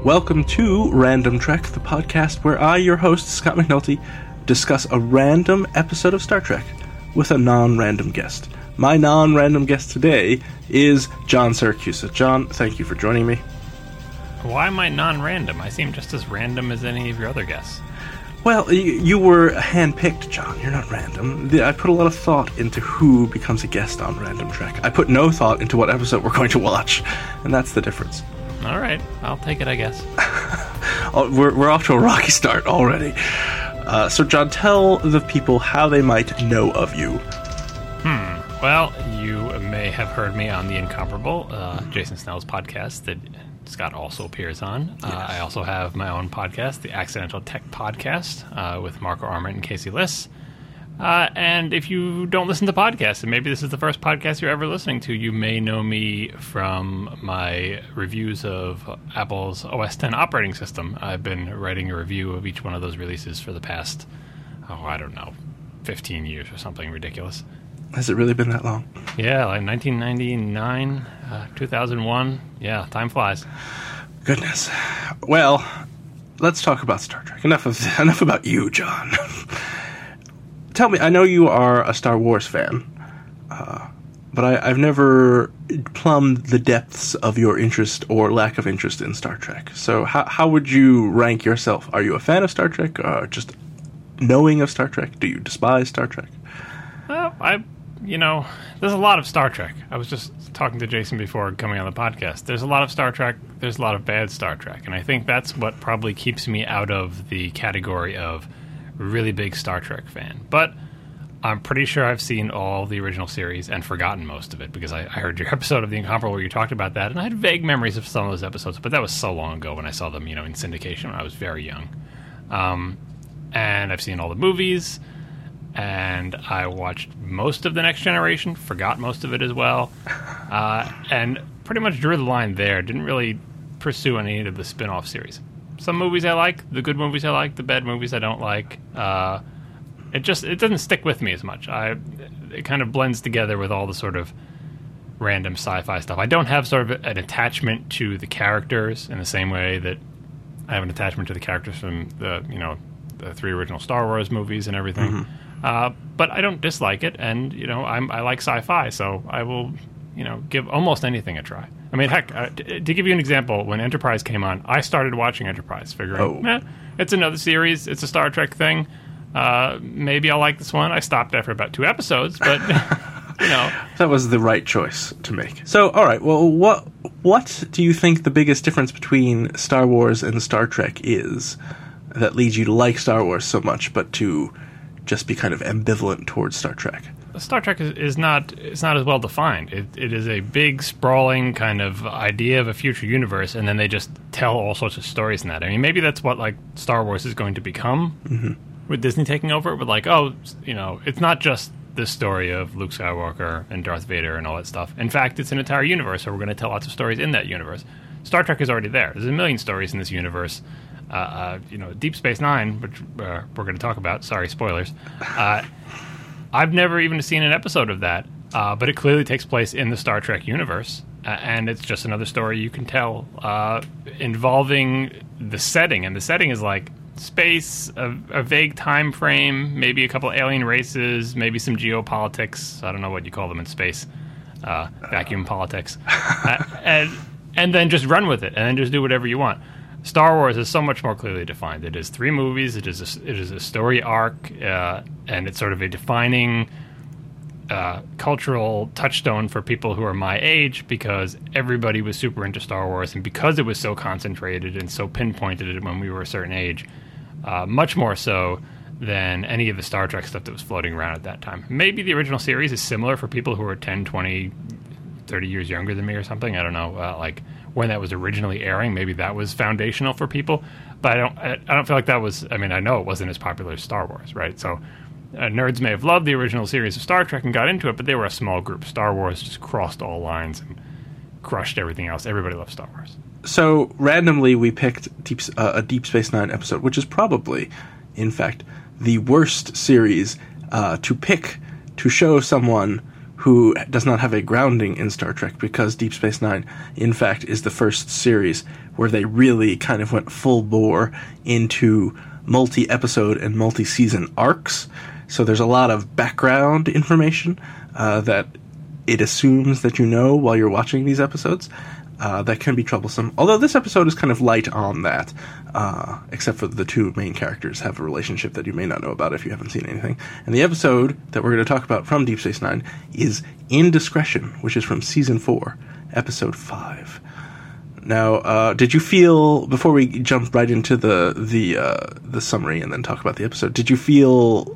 Welcome to Random Trek, the podcast where I, your host, Scott McNulty, discuss a random episode of Star Trek with a non-random guest. My non-random guest today is John Siracusa. John, thank you for joining me. Why am I non-random? I seem just as random as any of your other guests. Well, you were hand-picked, John. You're not random. I put a lot of thought into who becomes a guest on Random Trek. I put no thought into what episode we're going to watch, and that's the difference. All right, I'll take it, I guess. We're off to a rocky start already. So, John, tell the people how they might know of you. Well, you may have heard me on The Incomparable, Jason Snell's podcast that Scott also appears on. Yes. I also have my own podcast, the Accidental Tech Podcast, with Marco Arment and Casey Liss. And if you don't listen to podcasts, and maybe this is the first podcast you're ever listening to, you may know me from my reviews of Apple's OS X operating system. I've been writing a review of each one of those releases for the past, 15 years or something ridiculous. Has it really been that long? Yeah, like 1999, 2001. Yeah, time flies. Goodness. Well, let's talk about Star Trek. Enough about you, John. Tell me, I know you are a Star Wars fan, but I've never plumbed the depths of your interest or lack of interest in Star Trek. So how would you rank yourself? Are you a fan of Star Trek? Just knowing of Star Trek? Do you despise Star Trek? Well, there's a lot of Star Trek. I was just talking to Jason before coming on the podcast. There's a lot of Star Trek. There's a lot of bad Star Trek. And I think that's what probably keeps me out of the category of really big Star Trek fan. But I'm pretty sure I've seen all the original series and forgotten most of it because I heard your episode of The Incomparable where you talked about that, and I had vague memories of some of those episodes, but that was so long ago when I saw them, in syndication when I was very young. And I've seen all the movies, and I watched most of The Next Generation, forgot most of it as well, and pretty much drew the line there. Didn't really pursue any of the spin-off series. Some movies I like, the good movies I like, the bad movies I don't like. It doesn't stick with me as much. It kind of blends together with all the sort of random sci-fi stuff. I don't have sort of an attachment to the characters in the same way that I have an attachment to the characters from the three original Star Wars movies and everything. Mm-hmm. But I don't dislike it, and I like sci-fi, so I will give almost anything a try. I mean, heck, to give you an example, when Enterprise came on, I started watching Enterprise, figuring, it's another series, it's a Star Trek thing, maybe I'll like this one. I stopped after about 2 episodes, but, That was the right choice to make. So, all right, well, what do you think the biggest difference between Star Wars and Star Trek is that leads you to like Star Wars so much, but to just be kind of ambivalent towards Star Trek? Star Trek is not as well defined. It is a big, sprawling kind of idea of a future universe, and then they just tell all sorts of stories in that. I mean, maybe that's what Star Wars is going to become with Disney taking over. With it's not just this story of Luke Skywalker and Darth Vader and all that stuff. In fact, it's an entire universe, so we're going to tell lots of stories in that universe. Star Trek is already there. There's a million stories in this universe. Deep Space Nine, which we're going to talk about. Sorry, spoilers. I've never even seen an episode of that, but it clearly takes place in the Star Trek universe, and it's just another story you can tell involving the setting, and the setting is like space, a vague time frame, maybe a couple alien races, maybe some geopolitics. I don't know what you call them in space, vacuum politics, and then just run with it, and then just do whatever you want. Star Wars is so much more clearly defined. It is 3 movies. It is a story arc, and it's sort of a defining cultural touchstone for people who are my age because everybody was super into Star Wars, and because it was so concentrated and so pinpointed when we were a certain age, much more so than any of the Star Trek stuff that was floating around at that time. Maybe the original series is similar for people who are 10, 20, 30 years younger than me or something. I don't know, when that was originally airing, maybe that was foundational for people, but I don't feel like that was. I mean, I know it wasn't as popular as Star Wars, right? So nerds may have loved the original series of Star Trek and got into it, but they were a small group. Star Wars just crossed all lines and crushed everything else. Everybody loved Star Wars. So randomly, we picked a Deep Space Nine episode, which is probably, in fact, the worst series to pick to show someone who does not have a grounding in Star Trek, because Deep Space Nine, in fact, is the first series where they really kind of went full bore into multi-episode and multi-season arcs. So there's a lot of background information that it assumes that you know while you're watching these episodes. That can be troublesome. Although this episode is kind of light on that, except for the two main characters have a relationship that you may not know about if you haven't seen anything. And the episode that we're going to talk about from Deep Space Nine is Indiscretion, which is from Season 4, Episode 5. Now, did you feel, before we jump right into the summary and then talk about the episode, did you feel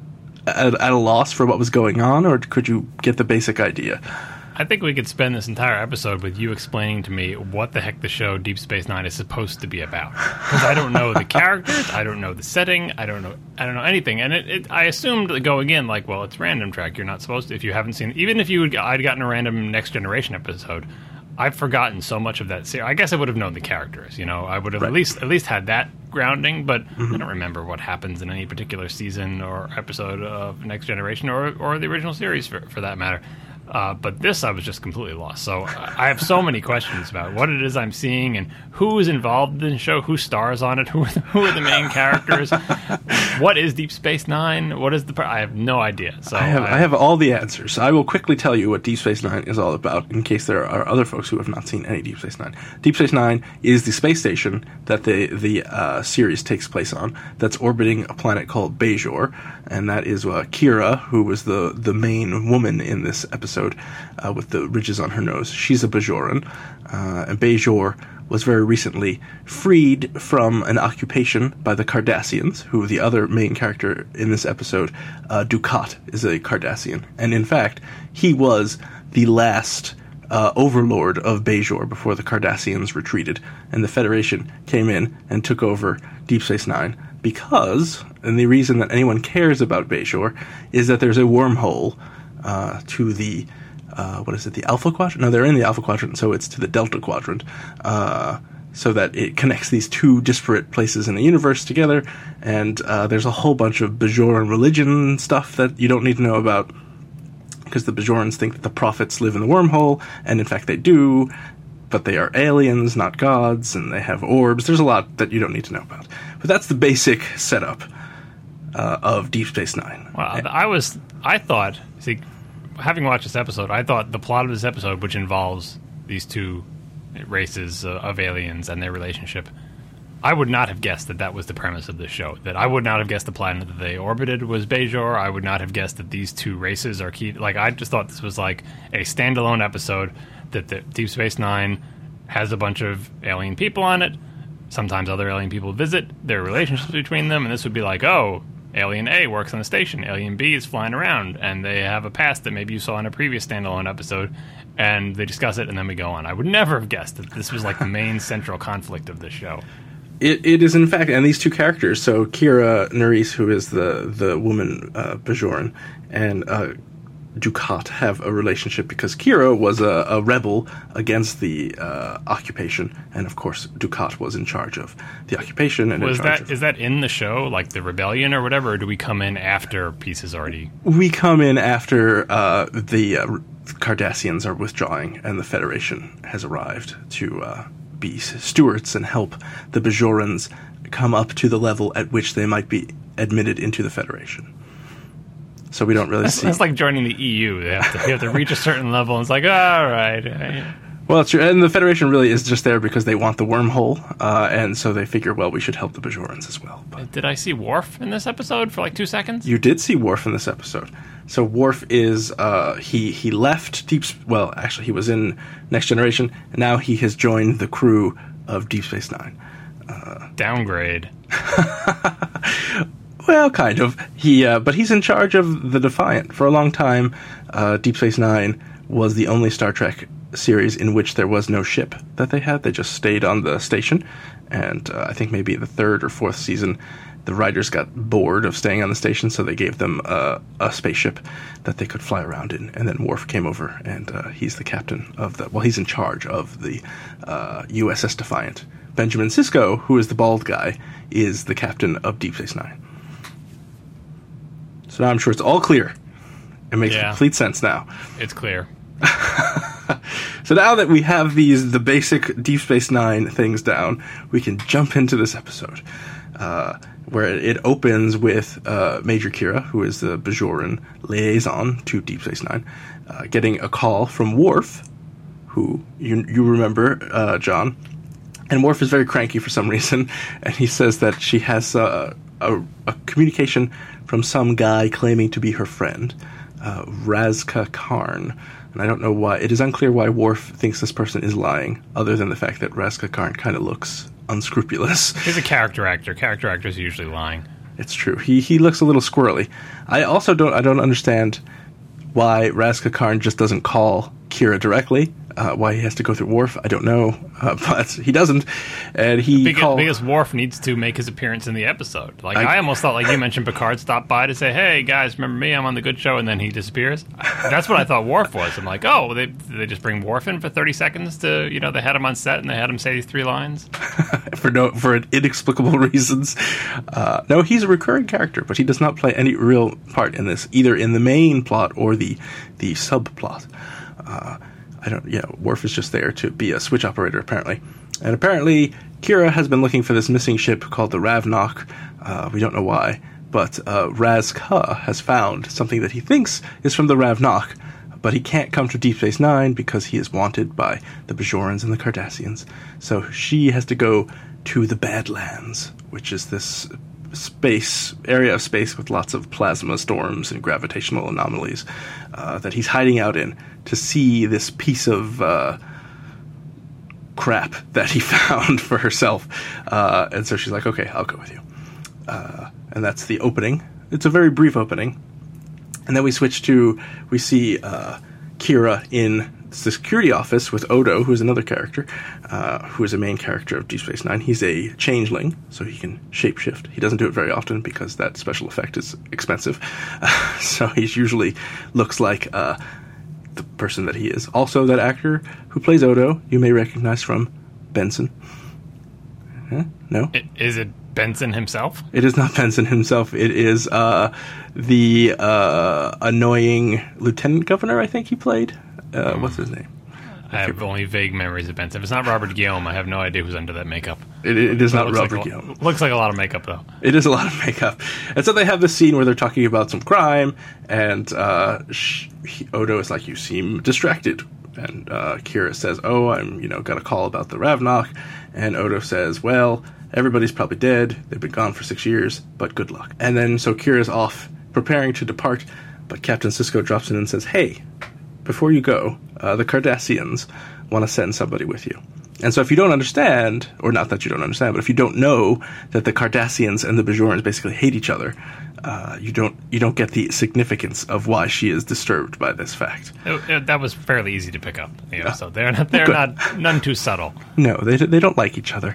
at a loss for what was going on, or could you get the basic idea? I think we could spend this entire episode with you explaining to me what the heck the show Deep Space Nine is supposed to be about. Because I don't know the characters, I don't know the setting, I don't know anything. And I assumed going in, like, well, it's Random Track. You're not supposed to, if you haven't seen, even if I'd gotten a random Next Generation episode, I've forgotten so much of that series. I guess I would have known the characters. I would have at least had that grounding, but I don't remember what happens in any particular season or episode of Next Generation or the original series for that matter. But this, I was just completely lost. So I have so many questions about what it is I'm seeing and who is involved in the show, who stars on it, who are the main characters, what is Deep Space Nine, what is I have no idea. So I have all the answers. I will quickly tell you what Deep Space Nine is all about, in case there are other folks who have not seen any Deep Space Nine. Deep Space Nine is the space station that the series takes place on, that's orbiting a planet called Bajor, and that is Kira, who was the main woman in this episode, with the ridges on her nose. She's a Bajoran, and Bajor was very recently freed from an occupation by the Cardassians, who the other main character in this episode, Dukat, is a Cardassian. And in fact, he was the last overlord of Bajor before the Cardassians retreated, and the Federation came in and took over Deep Space Nine because, and the reason that anyone cares about Bajor is that there's a wormhole to the the Alpha Quadrant? No, they're in the Alpha Quadrant, so it's to the Delta Quadrant, so that it connects these two disparate places in the universe together, and there's a whole bunch of Bajoran religion stuff that you don't need to know about, because the Bajorans think that the prophets live in the wormhole, and in fact they do, but they are aliens, not gods, and they have orbs. There's a lot that you don't need to know about. But that's the basic setup of Deep Space Nine. Well, I thought, having watched this episode, I thought the plot of this episode, which involves these two races of aliens and their relationship, I would not have guessed that was the premise of this show. That I would not have guessed the planet that they orbited was Bajor. I would not have guessed that these two races are key. Like, I just thought this was like a standalone episode, that the Deep Space Nine has a bunch of alien people on it. Sometimes other alien people visit, there are relationships between them, and this would be like, oh, Alien A works on the station, Alien B is flying around, and they have a past that maybe you saw in a previous standalone episode, and they discuss it, and then we go on. I would never have guessed that this was like the main central conflict of this show. It is, in fact, and these two characters, so Kira Nerys, who is the woman Bajoran, and Dukat have a relationship because Kira was a rebel against the occupation, and of course Dukat was in charge of the occupation. And is that in the show, like the rebellion or whatever, or do we come in after peace is already? We come in after the Cardassians are withdrawing and the Federation has arrived to be stewards and help the Bajorans come up to the level at which they might be admitted into the Federation. So we don't really see. It's like joining the EU. You have to reach a certain level, and it's like, all right. Well, it's true. And the Federation really is just there because they want the wormhole, and so they figure, well, we should help the Bajorans as well. But did I see Worf in this episode for like 2 seconds? You did see Worf in this episode. So Worf is, he left well, actually, he was in Next Generation, and now he has joined the crew of Deep Space Nine. Downgrade. Well, kind of. But he's in charge of the Defiant. For a long time, Deep Space Nine was the only Star Trek series in which there was no ship that they had. They just stayed on the station. And I think maybe the 3rd or 4th season, the writers got bored of staying on the station, so they gave them a spaceship that they could fly around in. And then Worf came over, and he's the captain of he's in charge of the USS Defiant. Benjamin Sisko, who is the bald guy, is the captain of Deep Space Nine. So now I'm sure it's all clear. It makes complete sense now. It's clear. So now that we have the basic Deep Space Nine things down, we can jump into this episode, where it opens with Major Kira, who is the Bajoran liaison to Deep Space Nine, getting a call from Worf, who you remember, John. And Worf is very cranky for some reason, and he says that she has a communication from some guy claiming to be her friend, Razka Karn. And I don't know why. It is unclear why Worf thinks this person is lying, other than the fact that Razka Karn kind of looks unscrupulous. He's a character actor. Character actors are usually lying. It's true. He looks a little squirrely. I also don't understand why Razka Karn just doesn't call Kira directly. Why he has to go through Worf, I don't know, but he doesn't. And because Worf needs to make his appearance in the episode. Like I almost thought, like you mentioned, Picard stopped by to say, "Hey guys, remember me? I'm on the Good Show," and then he disappears. That's what I thought Worf was. I'm like, oh, they just bring Worf in for 30 seconds to, they had him on set and they had him say these 3 lines for inexplicable reasons. No, he's a recurring character, but he does not play any real part in this, either in the main plot or the subplot. Worf is just there to be a switch operator, apparently. And apparently, Kira has been looking for this missing ship called the Ravnok. We don't know why, but Razka has found something that he thinks is from the Ravnok, but he can't come to Deep Space Nine because he is wanted by the Bajorans and the Cardassians. So she has to go to the Badlands, which is this area of space with lots of plasma storms and gravitational anomalies that he's hiding out in, to see this piece of crap that he found for herself. And so she's like, okay, I'll go with you. And that's the opening. It's a very brief opening. And then we see Kira in the security office with Odo, who's another character, who is a main character of Deep Space Nine. He's a changeling, so he can shapeshift. He doesn't do it very often because that special effect is expensive. So he usually looks like the person that he is. Also, that actor who plays Odo, you may recognize from Benson. No? Is it Benson himself? It is not Benson himself. It is the annoying lieutenant governor, I think he played. What's his name? I have only vague memories of Benson. If it's not Robert Guillaume, I have no idea who's under that makeup. It is not Robert Guillaume. Looks like a lot of makeup, though. It is a lot of makeup. And so they have this scene where they're talking about some crime, and Odo is like, you seem distracted. And Kira says, oh, I'm, got a call about the Ravnok. And Odo says, well, everybody's probably dead. They've been gone for 6 years, but good luck. And then so Kira's off, preparing to depart, but Captain Sisko drops in and says, hey, before you go, the Cardassians want to send somebody with you. And so if you don't understand, or not that you don't understand, but if you don't know that the Cardassians and the Bajorans basically hate each other, you don't get the significance of why she is disturbed by this fact. That was fairly easy to pick up. So they're not none too subtle. No, they don't like each other.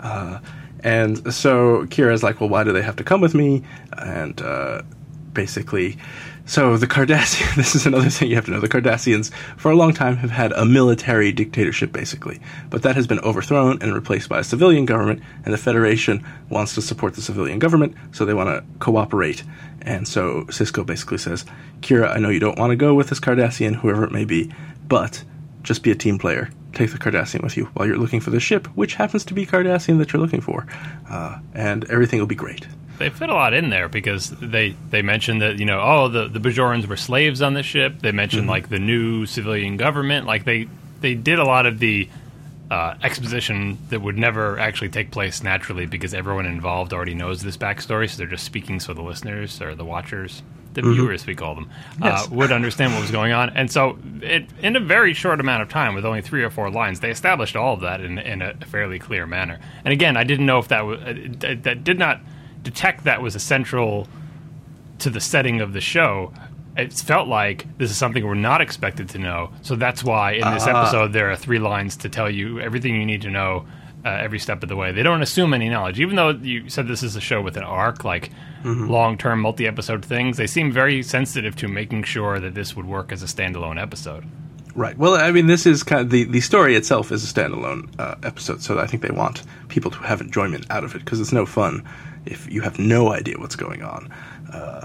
And so Kira's like, well, why do they have to come with me? And basically, so the Cardassians, this is another thing you have to know, the Cardassians for a long time have had a military dictatorship, basically. But that has been overthrown and replaced by a civilian government, and the Federation wants to support the civilian government, so they want to cooperate. And so Sisko basically says, Kira, I know you don't want to go with this Cardassian, whoever it may be, but just be a team player. Take the Cardassian with you while you're looking for the ship, which happens to be Cardassian that you're looking for. And everything will be great. They fit a lot in there because they mentioned that, the Bajorans were slaves on the ship. They mentioned, like, the new civilian government. Like, they did a lot of the exposition that would never actually take place naturally because everyone involved already knows this backstory, so they're just speaking so the listeners or the watchers, the viewers, we call them, yes, would understand what was going on. And so in a very short amount of time, with only 3 or 4 lines, they established all of that in a fairly clear manner. And again, I didn't know if that did not detect that was essential to the setting of the show. It felt like this is something we're not expected to know, so that's why in this episode there are 3 lines to tell you everything you need to know every step of the way. They don't assume any knowledge. Even though you said this is a show with an arc, like long-term multi-episode things, they seem very sensitive to making sure that this would work as a standalone episode. Right. Well, I mean, this is kind of the story itself is a standalone episode, so I think they want people to have enjoyment out of it, because it's no fun if you have no idea what's going on.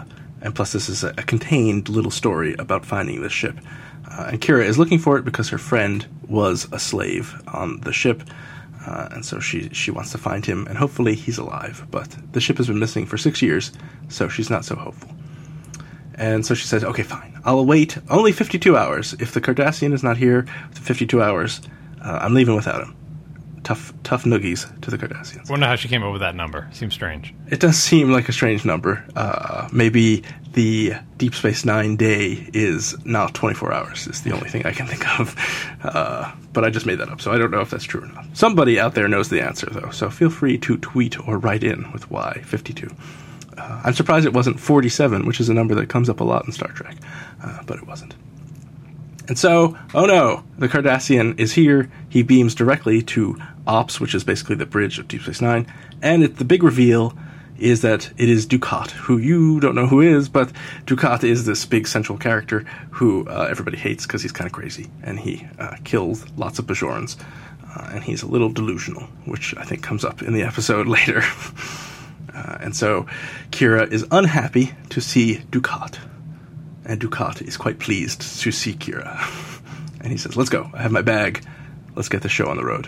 And plus, this is a contained little story about finding this ship. And Kira is looking for it because her friend was a slave on the ship. And so she wants to find him, and hopefully he's alive. But the ship has been missing for 6 years, so she's not so hopeful. And so she says, okay, fine. I'll wait only 52 hours. If the Cardassian is not here within 52 hours, I'm leaving without him. Tough noogies to the Cardassians. I wonder how she came up with that number. Seems strange. It does seem like a strange number. Maybe the Deep Space Nine day is not 24 hours. Is the only thing I can think of. But I just made that up, so I don't know if that's true or not. Somebody out there knows the answer, though, so feel free to tweet or write in with why 52. I'm surprised it wasn't 47, which is a number that comes up a lot in Star Trek, but it wasn't. And so, oh no, the Cardassian is here. He beams directly to Ops, which is basically the bridge of Deep Space Nine, and the big reveal is that it is Dukat, who you don't know who is, but Dukat is this big central character who everybody hates because he's kind of crazy, and he kills lots of Bajorans, and he's a little delusional, which I think comes up in the episode later. And so Kira is unhappy to see Dukat, and Dukat is quite pleased to see Kira. And he says, let's go, I have my bag, let's get the show on the road.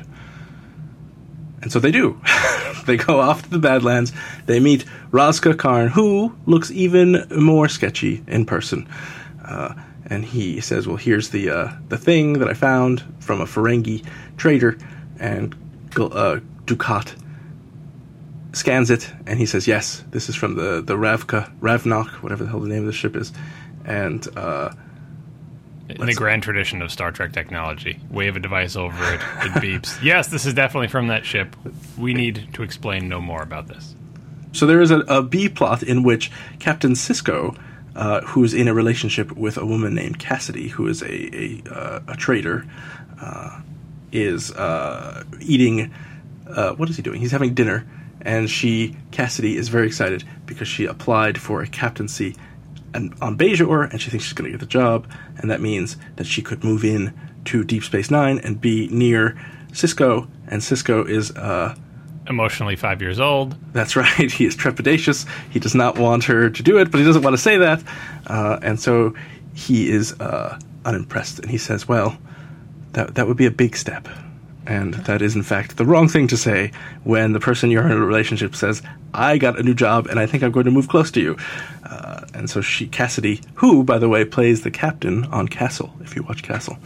And so they do. They go off to the Badlands. They meet Razka Karn, who looks even more sketchy in person. And he says, well, here's the thing that I found from a Ferengi trader. And Dukat scans it, and he says, yes, this is from the Ravnok, whatever the hell the name of the ship is. And in the grand tradition of Star Trek technology, wave a device over it, it beeps. Yes, this is definitely from that ship. We need to explain no more about this. So there is a B plot in which Captain Sisko, who's in a relationship with a woman named Cassidy, who is a trader, is eating. What is he doing? He's having dinner, and Cassidy, is very excited because she applied for a captaincy on Bajor, and she thinks she's going to get the job, and that means that she could move in to Deep Space Nine and be near Sisko, and Sisko is emotionally 5 years old. That's right. He is trepidatious. He does not want her to do it, but he doesn't want to say that, and so he is unimpressed, and he says, well, that would be a big step. And that is, in fact, the wrong thing to say when the person you're in a relationship says, I got a new job, and I think I'm going to move close to you. And so Cassidy, who, by the way, plays the captain on Castle, if you watch Castle,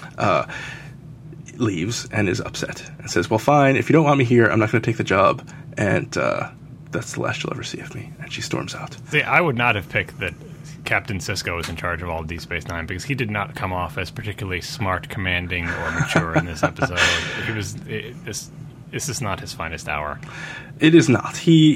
leaves and is upset and says, well, fine, if you don't want me here, I'm not going to take the job, and that's the last you'll ever see of me. And she storms out. See, I would not have picked that Captain Sisko is in charge of all of Deep Space Nine, because he did not come off as particularly smart, commanding, or mature in this episode. This is not his finest hour. It is not.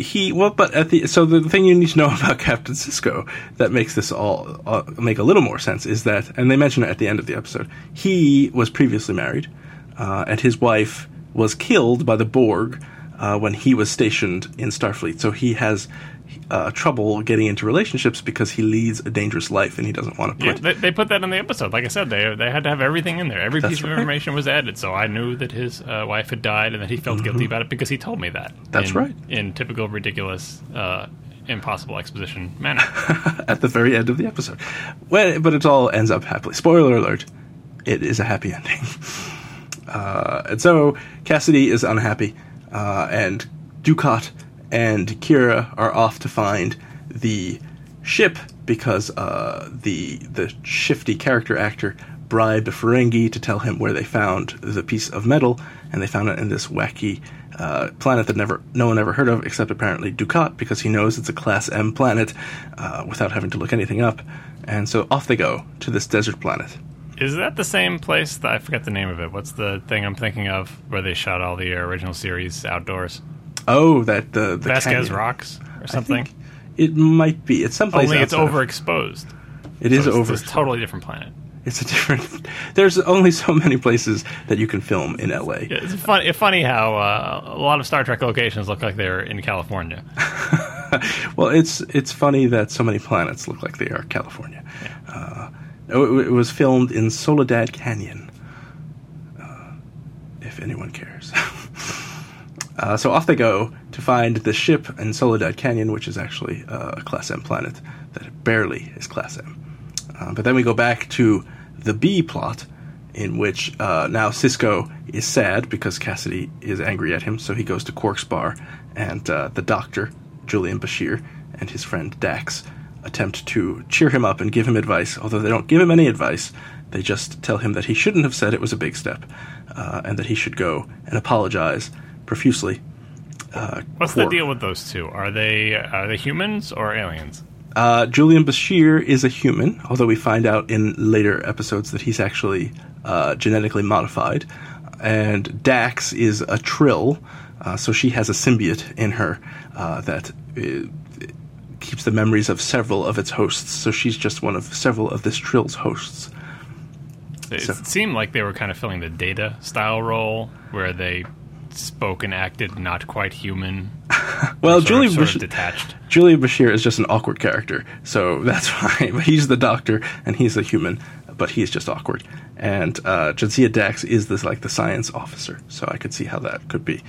So the thing you need to know about Captain Sisko that makes this all make a little more sense is that, and they mention it at the end of the episode, he was previously married, and his wife was killed by the Borg when he was stationed in Starfleet. So he has trouble getting into relationships because he leads a dangerous life, and he doesn't want to put... Yeah, they put that in the episode. Like I said, they had to have everything in there. Every piece of information was added, so I knew that his wife had died and that he felt guilty about it because he told me that. That's right. In typical ridiculous, impossible exposition manner. At the very end of the episode. But it all ends up happily. Spoiler alert, it is a happy ending. And so Cassidy is unhappy, and Dukat and Kira are off to find the ship because the shifty character actor bribed a Ferengi to tell him where they found the piece of metal, and they found it in this wacky planet that no one ever heard of except apparently Dukat, because he knows it's a Class M planet without having to look anything up. And so off they go to this desert planet. Is that the same place? I forget the name of it. What's the thing I'm thinking of where they shot all the original series outdoors? Oh, that the Vasquez canyon. Rocks or something? It might be. It's someplace only it's outside overexposed. It is overexposed. It's a totally different planet. It's a different... There's only so many places that you can film in L.A. Yeah, it's funny how a lot of Star Trek locations look like they're in California. Well, it's funny that so many planets look like they are California. Yeah. It was filmed in Soledad Canyon, if anyone cares. So off they go to find the ship in Soledad Canyon, which is actually a Class M planet, that it barely is Class M. But then we go back to the B plot, in which now Sisko is sad because Cassidy is angry at him, so he goes to Quark's bar, and the doctor, Julian Bashir, and his friend Dax attempt to cheer him up and give him advice, although they don't give him any advice. They just tell him that he shouldn't have said it was a big step, and that he should go and apologize profusely. What's the deal with those two? Are they humans or aliens? Julian Bashir is a human, although we find out in later episodes that he's actually genetically modified. And Dax is a Trill, so she has a symbiote in her that keeps the memories of several of its hosts. So she's just one of several of this Trill's hosts. It seemed like they were kind of filling the Data style role, where they spoke and acted not quite human. Well, Julian Bashir is just an awkward character, so that's fine. But he's the doctor, and he's a human, but he's just awkward. And Jadzia Dax is the science officer, so I could see how that could be.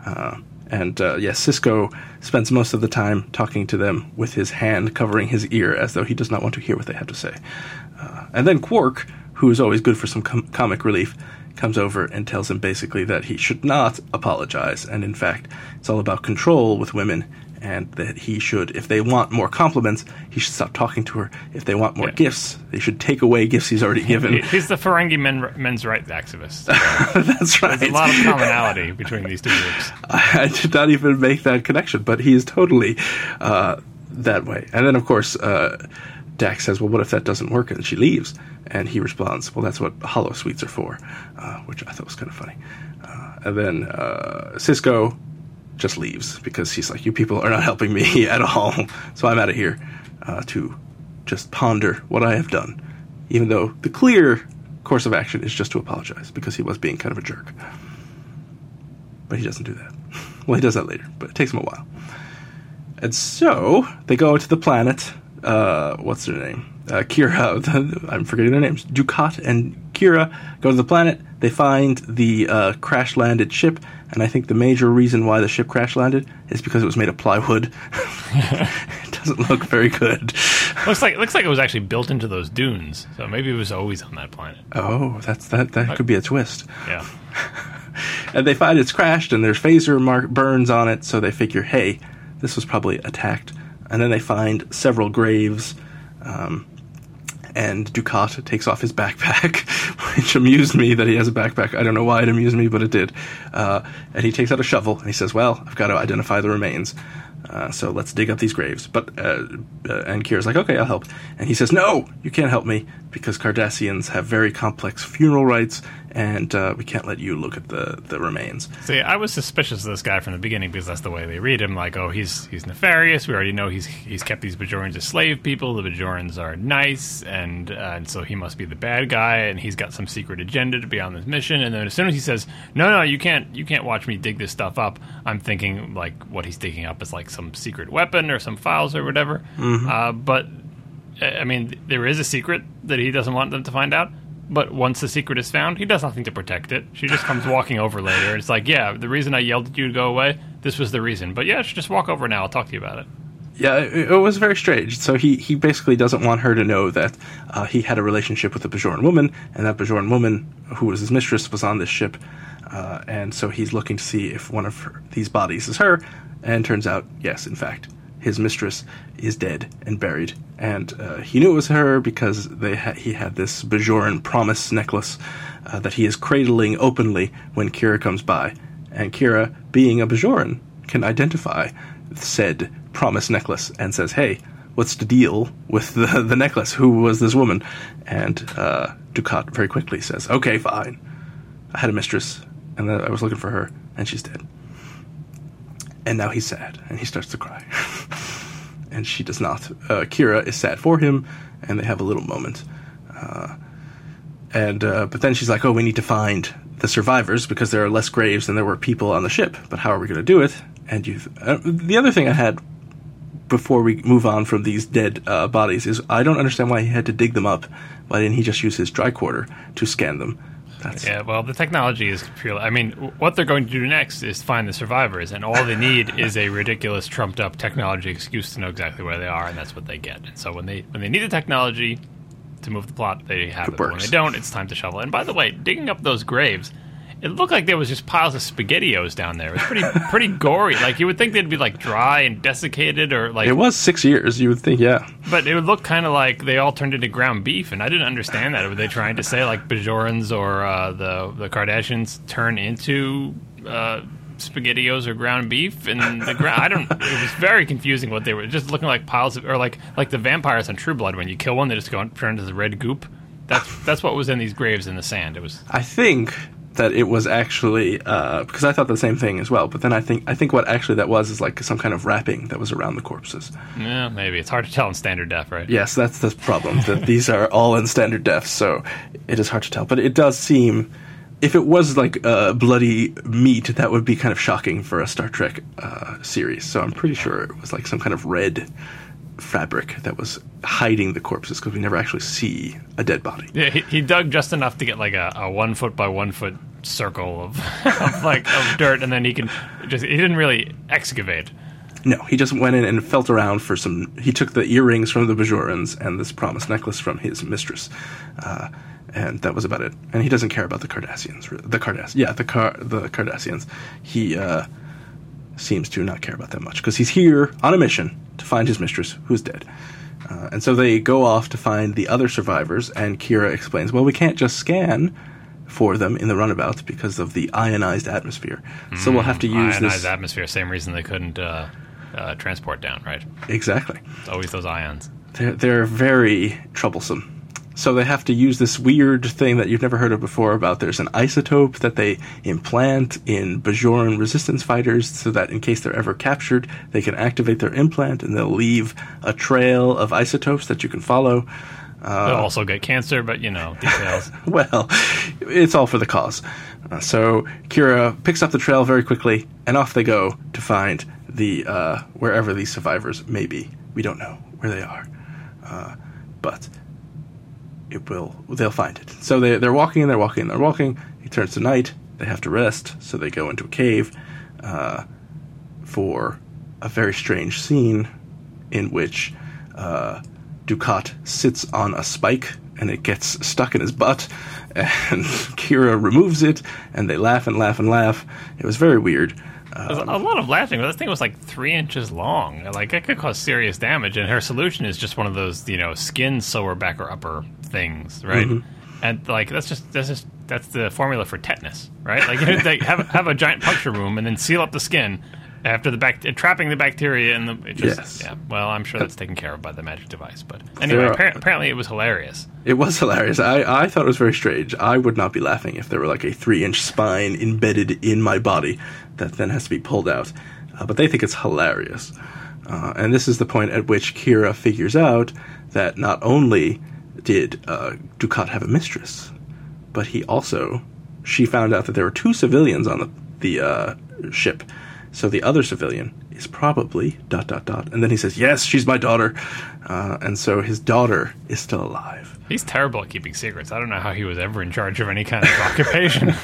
Sisko spends most of the time talking to them with his hand covering his ear, as though he does not want to hear what they have to say. And then Quark, who is always good for some comic relief, comes over and tells him basically that he should not apologize, and in fact, it's all about control with women, and that he should, if they want more compliments, he should stop talking to her. If they want more gifts, they should take away gifts he's already given. He's the Ferengi men's rights activist. That's right. There's a lot of commonality between these two groups. I did not even make that connection, but he is totally that way. And then, of course, Dax says, well, what if that doesn't work? And she leaves. And he responds, well, that's what hollow suites are for, which I thought was kind of funny. And then Sisko just leaves because he's like, you people are not helping me at all. So I'm out of here to just ponder what I have done, even though the clear course of action is just to apologize because he was being kind of a jerk. But he doesn't do that. Well, he does that later, but it takes him a while. And so they go to the planet. What's their name? Kira. I'm forgetting their names. Dukat and Kira go to the planet. They find the crash-landed ship, and I think the major reason why the ship crash-landed is because it was made of plywood. It doesn't look very good. Looks like it was actually built into those dunes, so maybe it was always on that planet. Oh, that could be a twist. Yeah. And they find it's crashed, and there's phaser burns on it, so they figure, hey, this was probably attacked. And then they find several graves, and Dukat takes off his backpack, which amused me that he has a backpack. I don't know why it amused me, but it did. And he takes out a shovel, and he says, well, I've got to identify the remains. So let's dig up these graves. And Kira's like, okay, I'll help. And he says, no, you can't help me, because Cardassians have very complex funeral rites, and we can't let you look at the remains. See, I was suspicious of this guy from the beginning because that's the way they read him. Like, oh, he's nefarious. We already know he's kept these Bajorans as slave people. The Bajorans are nice, and so he must be the bad guy, and he's got some secret agenda to be on this mission. And then as soon as he says, no, you can't watch me dig this stuff up, I'm thinking like what he's digging up is like some secret weapon or some files or whatever. Mm-hmm. But I mean, there is a secret that he doesn't want them to find out. But once the secret is found, he does nothing to protect it. She just comes walking over later. And it's like, yeah, the reason I yelled at you to go away, this was the reason. But yeah, just walk over now. I'll talk to you about it. Yeah, it was very strange. So he basically doesn't want her to know that he had a relationship with a Bajoran woman, and that Bajoran woman, who was his mistress, was on this ship. And so he's looking to see if one of these bodies is her. And turns out, yes, in fact, his mistress is dead and buried, and he knew it was her because he had this Bajoran promise necklace that he is cradling openly when Kira comes by, and Kira, being a Bajoran, can identify said promise necklace and says, hey, what's the deal with the necklace? Who was this woman? And Dukat very quickly says, okay, fine. I had a mistress, and I was looking for her, and she's dead. And now he's sad, and he starts to cry. And she does not. Kira is sad for him, and they have a little moment. But then she's like, oh, we need to find the survivors, because there are less graves than there were people on the ship. But how are we going to do it? And the other thing I had before we move on from these dead bodies is I don't understand why he had to dig them up. Why didn't he just use his tricorder to scan them? That's Yeah, well, the technology is purely... I mean, what they're going to do next is find the survivors, and all they need is a ridiculous, trumped-up technology excuse to know exactly where they are, and that's what they get. And so when they need the technology to move the plot, they have it. But when they don't, it's time to shovel. And by the way, digging up those graves, it looked like there was just piles of SpaghettiOs down there. It was pretty gory. Like, you would think they'd be, like, dry and desiccated, or, like... It was 6 years, you would think, yeah. But it would look kind of like they all turned into ground beef, and I didn't understand that. Were they trying to say, like, Bajorans or the Kardashians turn into SpaghettiOs or ground beef? And the ground... It was very confusing what they were... Just looking like piles of... Or like the vampires on True Blood. When you kill one, they just turn into the red goop. That's what was in these graves in the sand. It was... I think... that it was actually because I thought the same thing as well, but then I think what actually that was is like some kind of wrapping that was around the corpses. Yeah, maybe it's hard to tell in standard def, right? Yes, that's the problem. That these are all in standard def, so it is hard to tell. But it does seem, if it was like bloody meat, that would be kind of shocking for a Star Trek series. So I'm pretty sure it was like some kind of red fabric that was hiding the corpses, because we never actually see a dead body. Yeah, he dug just enough to get like a 1 foot by 1 foot circle of of dirt, and then he didn't really excavate. No, he just went in and felt around for some. He took the earrings from the Bajorans and this promised necklace from his mistress, and that was about it. And he doesn't care about the Cardassians. The Cardassians. He seems to not care about them much, because he's here on a mission to find his mistress, who's dead. And so they go off to find the other survivors, and Kira explains, well, we can't just scan for them in the runabout because of the ionized atmosphere. So we'll have to use this... Ionized atmosphere, same reason they couldn't transport down, right? Exactly. It's always those ions. They're very troublesome. So they have to use this weird thing that you've never heard of before about there's an isotope that they implant in Bajoran resistance fighters so that in case they're ever captured, they can activate their implant and they'll leave a trail of isotopes that you can follow. They'll also get cancer, but, details. Well, it's all for the cause. So Kira picks up the trail very quickly, and off they go to find the wherever these survivors may be. We don't know where they are. But... they'll find it. So they're walking and they're walking and they're walking. It turns to night. They have to rest, so they go into a cave for a very strange scene in which Dukat sits on a spike and it gets stuck in his butt, and Kira removes it, and they laugh and laugh and laugh. It was very weird. There's a lot of laughing, but this thing was like 3 inches long. Like, it could cause serious damage, and her solution is just one of those, skin sewer back or upper things, right? Mm-hmm. And like that's the formula for tetanus, right? Like, they have a giant puncture wound and then seal up the skin after trapping the bacteria and yes. Yeah. Well, I'm sure that's taken care of by the magic device, but anyway, apparently it was hilarious. It was hilarious. I thought it was very strange. I would not be laughing if there were like a 3-inch spine embedded in my body that then has to be pulled out. But they think it's hilarious. And this is the point at which Kira figures out that not only did Dukat have a mistress, but she found out that there were 2 civilians on the ship. So the other civilian is probably ... And then he says, yes, she's my daughter. And so his daughter is still alive. He's terrible at keeping secrets. I don't know how he was ever in charge of any kind of occupation.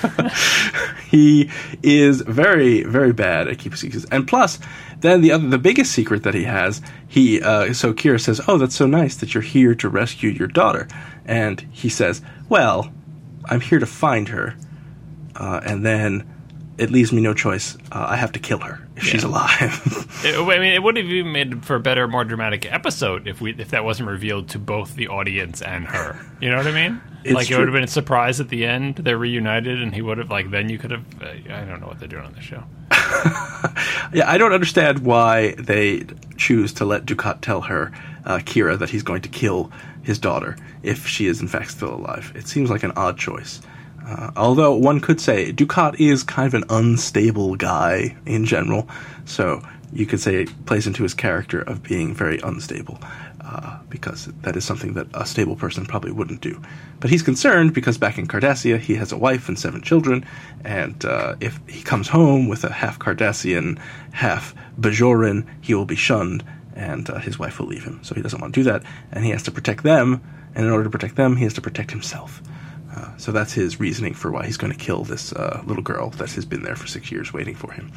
He is very, very bad at keeping secrets. And plus, then the biggest secret that he has, so Kira says, oh, that's so nice that you're here to rescue your daughter. And he says, well, I'm here to find her. And then it leaves me no choice. I have to kill her if she's alive. It would have even made for a better, more dramatic episode if that wasn't revealed to both the audience and her. You know what I mean? It would have been a surprise at the end. They're reunited, and he would have then you could have. I don't know what they're doing on the show. Yeah, I don't understand why they choose to let Dukat tell her, Kira, that he's going to kill his daughter if she is in fact still alive. It seems like an odd choice. Although one could say Dukat is kind of an unstable guy in general, so you could say it plays into his character of being very unstable, because that is something that a stable person probably wouldn't do. But he's concerned because back in Cardassia he has a wife and 7 children, and if he comes home with a half Cardassian, half Bajoran, he will be shunned, and his wife will leave him. So he doesn't want to do that, and he has to protect them, and in order to protect them, he has to protect himself. So that's his reasoning for why he's going to kill this little girl that has been there for 6 years waiting for him.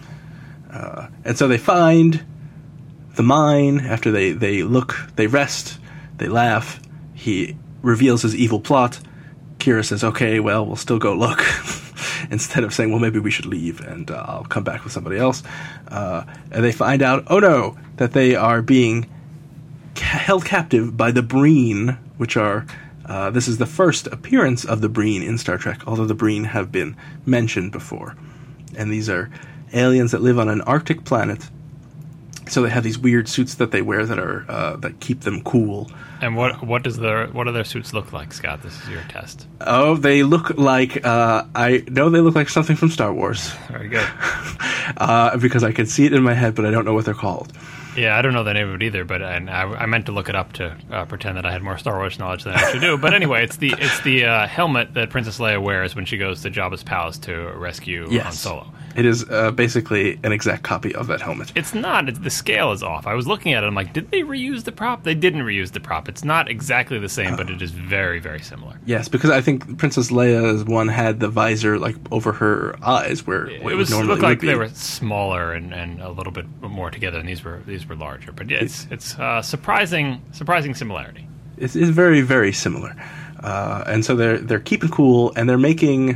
And so they find the mine after they look, they rest, they laugh. He reveals his evil plot. Kira says, okay, well, we'll still go look. Instead of saying, well, maybe we should leave and I'll come back with somebody else. And they find out, oh no, that they are being held captive by the Breen, which are... this is the first appearance of the Breen in Star Trek, although the Breen have been mentioned before. And these are aliens that live on an Arctic planet. So they have these weird suits that they wear that are that keep them cool. And what do their suits look like, Scott? This is your test. Oh, they look like I know they look like something from Star Wars. Very good. Because I can see it in my head, but I don't know what they're called. Yeah, I don't know the name of it either, but I meant to look it up to pretend that I had more Star Wars knowledge than I actually do. But anyway, it's the helmet that Princess Leia wears when she goes to Jabba's palace to rescue Han Solo. It is basically an exact copy of that helmet. It's not. The scale is off. I was looking at it. I'm like, did they reuse the prop? They didn't reuse the prop. It's not exactly the same, but it is very, very similar. Yes, because I think Princess Leia's one had the visor like over her eyes, where it was normally looked like would be. They were smaller and a little bit more together, and these were larger. But yeah, it's surprising similarity. It's very, very similar, and so they're keeping cool, and they're making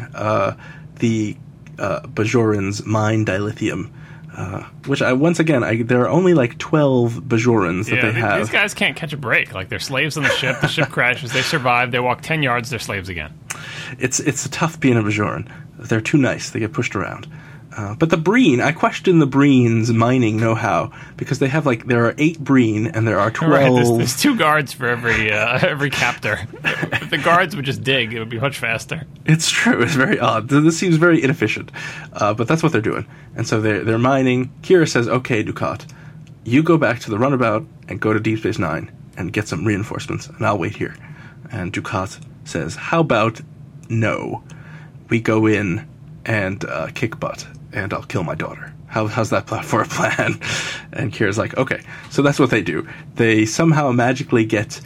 the Bajoran's mine dilithium, which there are only like 12 Bajorans that they have. These guys can't catch a break. Like, they're slaves on the ship. The ship crashes. They survive. They walk 10 yards. They're slaves again. It's tough being a Bajoran. They're too nice. They get pushed around. But the Breen, I question the Breen's mining know-how, because they have there are 8 Breen and there are 12. Right, there's 2 guards for every captor. If the guards would just dig, it would be much faster. It's true. It's very odd. This seems very inefficient, but that's what they're doing. And so they're mining. Kira says, "Okay, Dukat, you go back to the runabout and go to Deep Space Nine and get some reinforcements, and I'll wait here." And Dukat says, "How about no? We go in and kick butt, and I'll kill my daughter. How's that for a plan?" And Kira's like, okay. So that's what they do. They somehow magically get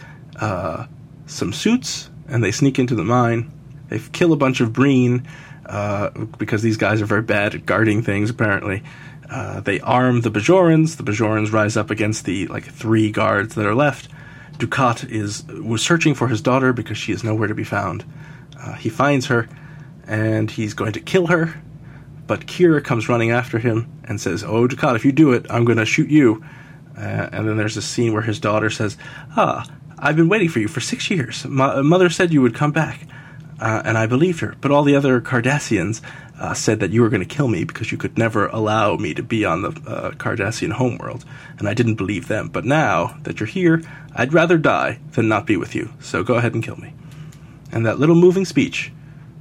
some suits, and they sneak into the mine. They kill a bunch of Breen, because these guys are very bad at guarding things, apparently. They arm the Bajorans. The Bajorans rise up against the 3 guards that are left. Dukat was searching for his daughter because she is nowhere to be found. He finds her, and he's going to kill her. But Kira comes running after him and says, "Oh, Dukat, if you do it, I'm going to shoot you." And then there's a scene where his daughter says, "I've been waiting for you for 6 years. My mother said you would come back." And I believed her. But all the other Cardassians said that you were going to kill me because you could never allow me to be on the Cardassian homeworld. And I didn't believe them. But now that you're here, I'd rather die than not be with you. So go ahead and kill me. And that little moving speech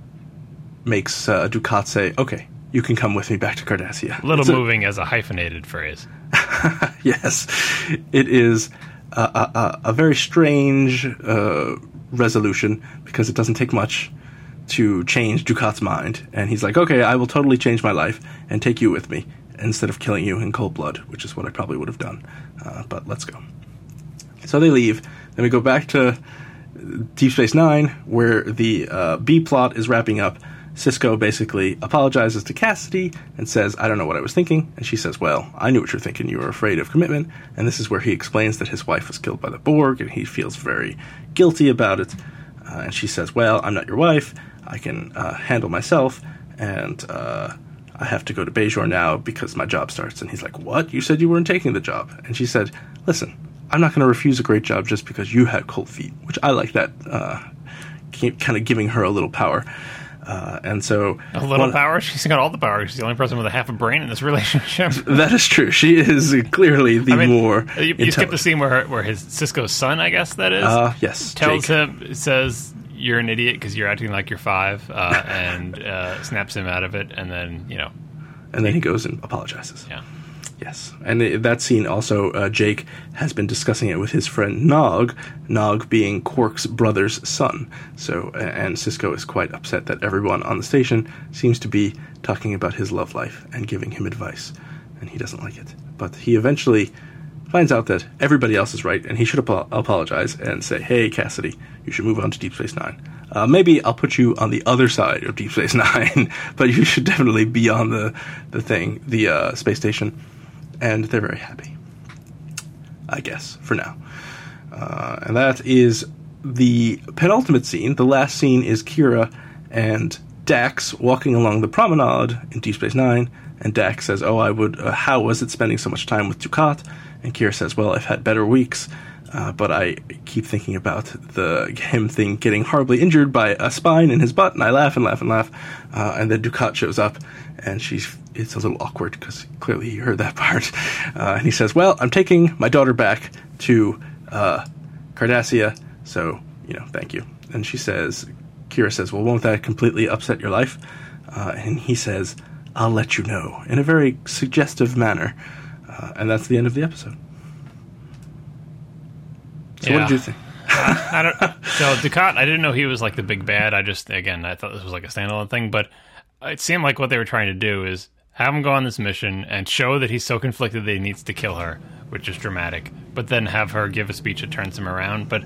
makes Dukat say, "Okay, you can come with me back to Cardassia." Little moving as a hyphenated phrase. Yes. It is a very strange resolution, because it doesn't take much to change Dukat's mind. And he's like, "Okay, I will totally change my life and take you with me instead of killing you in cold blood," which is what I probably would have done. But let's go. So they leave. Then we go back to Deep Space Nine, where the B plot is wrapping up. Sisko basically apologizes to Cassidy and says, "I don't know what I was thinking." And she says, "Well, I knew what you're thinking. You were afraid of commitment." And this is where he explains that his wife was killed by the Borg, and he feels very guilty about it. And she says, "Well, I'm not your wife. I can handle myself, and I have to go to Bajor now because my job starts." And he's like, "What? You said you weren't taking the job." And she said, "Listen, I'm not going to refuse a great job just because you had cold feet," which I like that, kind of giving her a little power. And so a little power. She's got all the power. She's the only person with a half a brain in this relationship. That is true. She is clearly the more. You skip the scene where his Sisko's son, I guess that is. Yes. Tells Jake. him, says, "You're an idiot because you're acting like you're 5," and snaps him out of it, and then And then he goes and apologizes. Yeah. Yes, and that scene also, Jake has been discussing it with his friend Nog, Nog being Quark's brother's son. So, and Sisko is quite upset that everyone on the station seems to be talking about his love life and giving him advice, and he doesn't like it. But he eventually finds out that everybody else is right, and he should apologize and say, "Hey, Cassidy, you should move on to Deep Space Nine. Maybe I'll put you on the other side of Deep Space Nine, but you should definitely be on the space station." And they're very happy, I guess, for now. And that is the penultimate scene. The last scene is Kira and Dax walking along the promenade in Deep Space Nine, and Dax says, "Oh, I would. How was it spending so much time with Dukat?" And Kira says, "Well, I've had better weeks, but I keep thinking about him getting horribly injured by a spine in his butt, and I laugh and laugh and laugh." And then Dukat shows up, and it's a little awkward because clearly he heard that part. And he says, "Well, I'm taking my daughter back to Cardassia, so thank you." And Kira says, "Well, won't that completely upset your life?" And he says, "I'll let you know," in a very suggestive manner. And that's the end of the episode. So what did you think? So Dukat, I didn't know he was like the big bad. I thought this was like a standalone thing, but it seemed like what they were trying to do is have him go on this mission and show that he's so conflicted that he needs to kill her, which is dramatic, but then have her give a speech that turns him around. But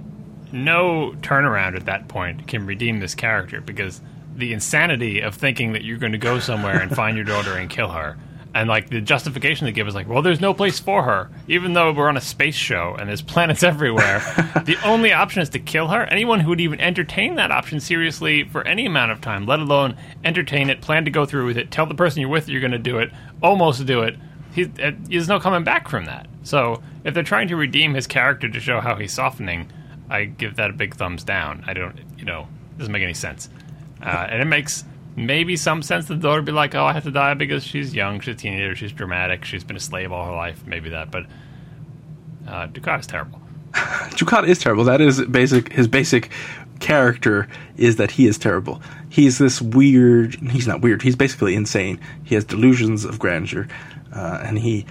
no turnaround at that point can redeem this character, because the insanity of thinking that you're going to go somewhere and find your daughter and kill her, and like the justification they give is like, well, there's no place for her, even though we're on a space show and there's planets everywhere. The only option is to kill her. Anyone who would even entertain that option seriously for any amount of time, let alone entertain it, plan to go through with it, tell the person you're with you're going to do it, almost do it, there's no coming back from that. So if they're trying to redeem his character to show how he's softening, I give that a big thumbs down. I don't, it doesn't make any sense. And it makes maybe some sense that the daughter would be like, "Oh, I have to die because she's young, she's a teenager, she's dramatic, she's been a slave all her life," maybe that, but Dukat is terrible. Dukat is terrible. That is his basic character is that he is terrible. He's this weird, he's not weird, he's basically insane. He has delusions of grandeur, and you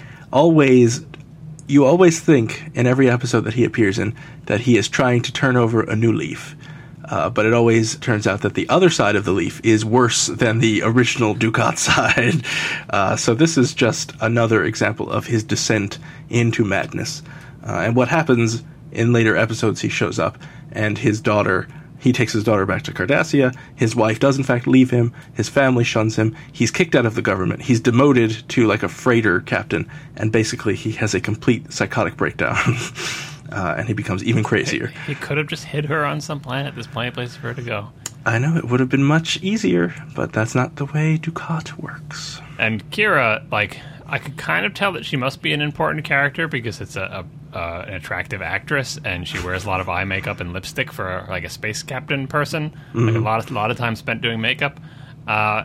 always think in every episode that he appears in that he is trying to turn over a new leaf. But it always turns out that the other side of the leaf is worse than the original Dukat side. So this is just another example of his descent into madness. And what happens in later episodes, he shows up, and he takes his daughter back to Cardassia. His wife does, in fact, leave him. His family shuns him. He's kicked out of the government. He's demoted to like a freighter captain, and basically he has a complete psychotic breakdown. And he becomes even crazier. He could have just hid her on some planet. There's plenty of places for her to go. I know, it would have been much easier, but that's not the way Dukat works. And Kira, I could kind of tell that she must be an important character because it's an attractive actress, and she wears a lot of eye makeup and lipstick for like a space captain person. Mm-hmm. Like a lot of time spent doing makeup. But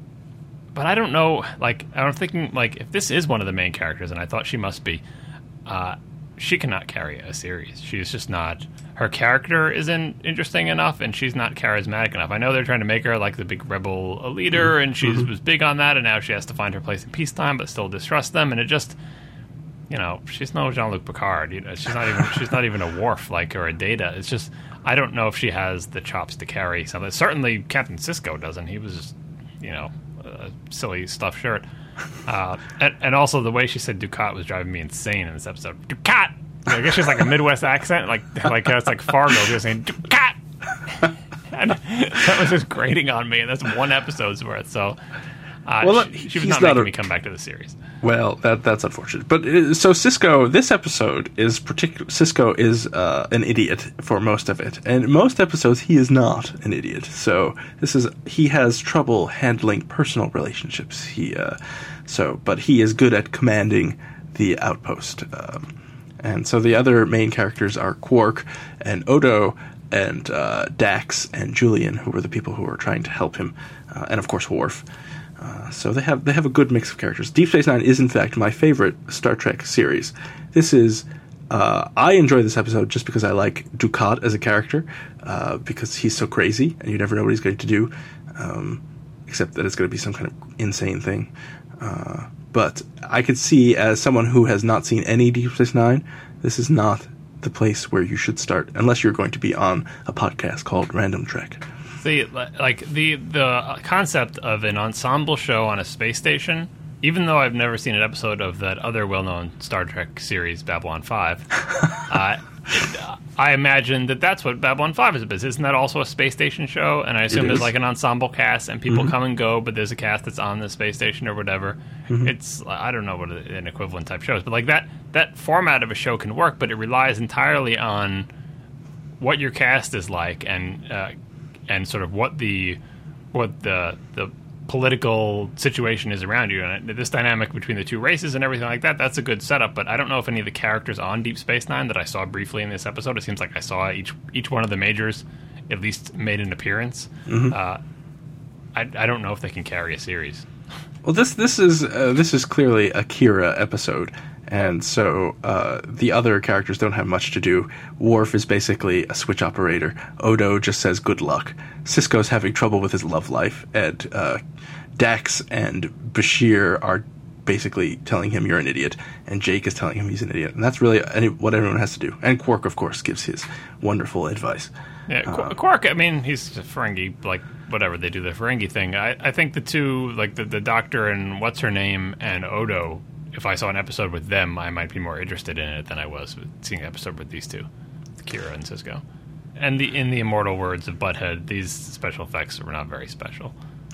I don't know. I'm thinking if this is one of the main characters, and I thought she must be. She cannot carry a series. She's just not. Her character isn't interesting enough, and she's not charismatic enough. I know they're trying to make her like the big rebel leader, and she was big on that, and now she has to find her place in peacetime, but still distrust them. And it just, she's no Jean-Luc Picard. She's not even a Worf or a Data. It's just, I don't know if she has the chops to carry something. Certainly, Captain Sisko doesn't. He was just, a silly stuffed shirt. And also the way she said Dukat was driving me insane in this episode. Dukat! I guess she's like a Midwest accent, like it's like Fargo. She was saying Dukat, and that was just grating on me. And that's one episode's worth. So, she was not making me come back to the series. Well, that's unfortunate. But so Sisko, this episode is Sisko is an idiot for most of it, and most episodes he is not an idiot. So he has trouble handling personal relationships. But he is good at commanding the outpost. And so the other main characters are Quark and Odo and Dax and Julian, who were the people who were trying to help him, and of course Worf. So they have a good mix of characters. Deep Space Nine is in fact my favorite Star Trek series. This is I enjoy this episode just because I like Dukat as a character, because he's so crazy and you never know what he's going to do, except that it's going to be some kind of insane thing. But I could see, as someone who has not seen any Deep Space Nine, this is not the place where you should start unless you're going to be on a podcast called Random Trek. The concept of an ensemble show on a space station even though I've never seen an episode of that other well-known Star Trek series, Babylon 5, I imagine that's what Babylon 5 is about. Isn't that also a space station show? And I assume there's like an ensemble cast and people come and go, but there's a cast that's on the space station or whatever. It's, I don't know what an equivalent type show is, but like that format of a show can work, but it relies entirely on what your cast is like and sort of what the political situation is around you, and this dynamic between the two races and everything like that, that's a good setup, but I don't know if any of the characters on Deep Space Nine that I saw briefly in this episode, it seems like I saw each one of the majors at least made an appearance. I don't know if they can carry a series. Well, this is clearly a Kira episode, and so the other characters don't have much to do. Worf is basically a switch operator. Odo just says good luck. Sisko's having trouble with his love life, and Dax and Bashir are basically telling him you're an idiot, and Jake is telling him he's an idiot, and that's really what everyone has to do. And Quark, of course, gives his wonderful advice. Yeah, Quark, I mean, he's a Ferengi, like, whatever, they do the Ferengi thing. I think the two, like, the Doctor and What's-Her-Name and Odo, if I saw an episode with them, I might be more interested in it than I was with seeing an episode with these two, Kira and Sisko. And in the immortal words of Butthead, these special effects were not very special.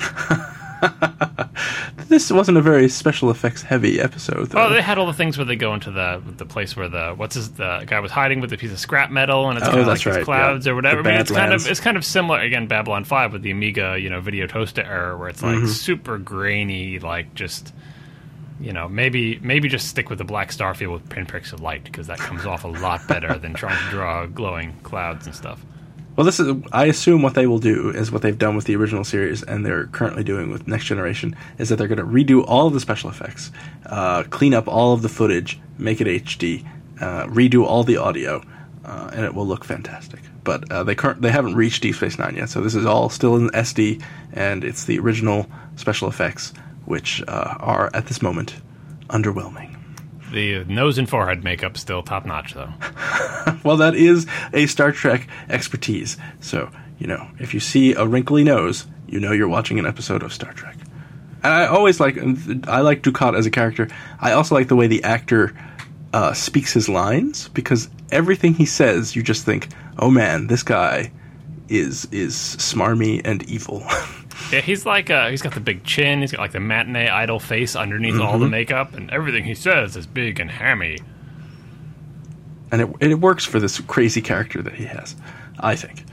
This wasn't a very special effects heavy episode, though. Well, they had all the things where they go into the place where the guy was hiding with a piece of scrap metal, and it's kind of like these clouds or whatever. I mean, it's kind of similar, again, Babylon 5 with the Amiga, video toaster era, where it's like super grainy, like just, maybe just stick with the black starfield with pinpricks of light, because that comes off a lot better than trying to draw glowing clouds and stuff. Well, I assume what they will do is what they've done with the original series, and they're currently doing with Next Generation, is that they're going to redo all of the special effects, clean up all of the footage, make it HD, redo all the audio, and it will look fantastic. But they haven't reached Deep Space Nine yet, so this is all still in SD, and it's the original special effects, which are, at this moment, underwhelming. The nose and forehead makeup still top notch, though. Well, that is a Star Trek expertise. So, if you see a wrinkly nose, you're watching an episode of Star Trek. And I like Dukat as a character. I also like the way the actor speaks his lines, because everything he says, you just think, oh man, this guy is smarmy and evil. Yeah, he's like he's got the big chin, he's got like the matinee idol face underneath all the makeup, and everything he says is big and hammy. And it works for this crazy character that he has, I think.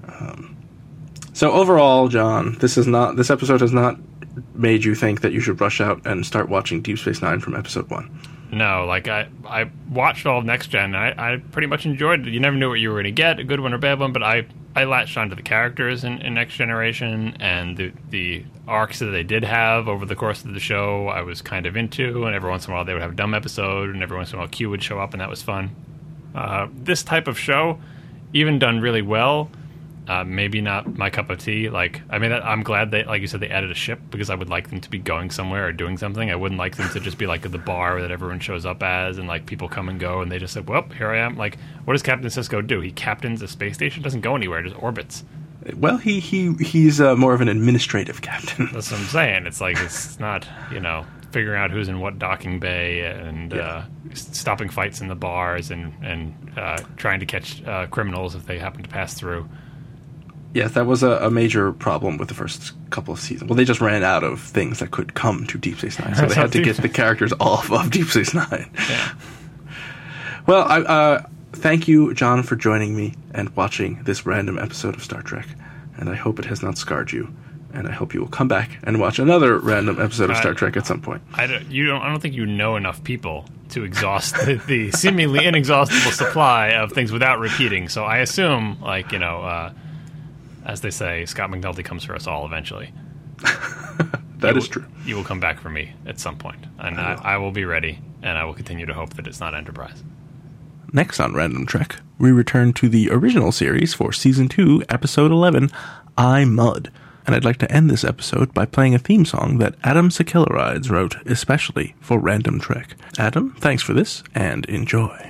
So overall, John, this episode has not made you think that you should rush out and start watching Deep Space Nine from episode 1. No, like I watched all of Next Gen, and I pretty much enjoyed it. You never knew what you were going to get, a good one or bad one, but I latched onto the characters in Next Generation, and the arcs that they did have over the course of the show I was kind of into, and every once in a while they would have a dumb episode, and every once in a while Q would show up, and that was fun. This type of show, even done really well, maybe not my cup of tea. Like, I mean, I'm glad they, like you said, they added a ship, because I would like them to be going somewhere or doing something. I wouldn't like them to just be like at the bar that everyone shows up as, and like people come and go, and they just said, well, here I am. Like, what does Captain Sisko do? He captains a space station? Doesn't go anywhere, just orbits. Well, he's more of an administrative captain. That's what I'm saying. It's like, it's not, figuring out who's in what docking bay, and stopping fights in the bars, and trying to catch criminals if they happen to pass through. Yes, that was a major problem with the first couple of seasons. Well, they just ran out of things that could come to Deep Space Nine, so they had to get the characters off of Deep Space Nine. Yeah. Well, I thank you, John, for joining me and watching this random episode of Star Trek, and I hope it has not scarred you. And I hope you will come back and watch another random episode of Star Trek at some point. I don't think you know enough people to exhaust the seemingly inexhaustible supply of things without repeating. So I assume, like, as they say, Scott McNulty comes for us all eventually. That is true. You will come back for me at some point, and I will be ready, and I will continue to hope that it's not Enterprise. Next on Random Trek, we return to the original series for Season 2, Episode 11, I Mud. And I'd like to end this episode by playing a theme song that Adam Sakellarides wrote especially for Random Trek. Adam, thanks for this, and enjoy.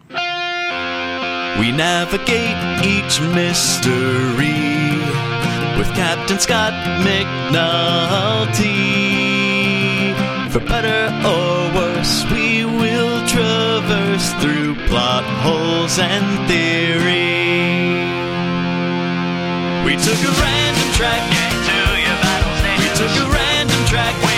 We navigate each mystery with Captain Scott McNulty. For better or worse, we will traverse through plot holes and theory. We took a random track to your battle station. We took a random track.